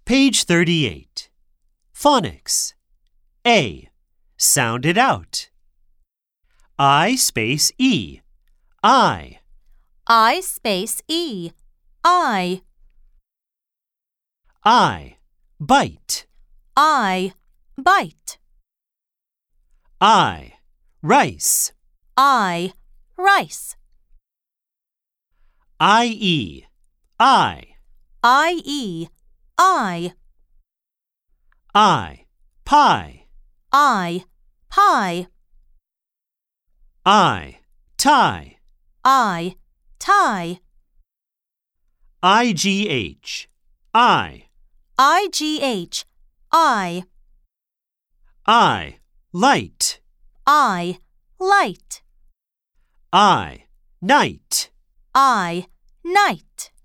Page 38. Phonics. A. Sound it out. I space E. I. I space E. I. Bite. I. Bite. Rice. I. Rice. IE. I. IE. I. Pie. I. Pie. Tie. I. Tie. IGH. I. IGH. I. Light. I. Light. Night. I. Night.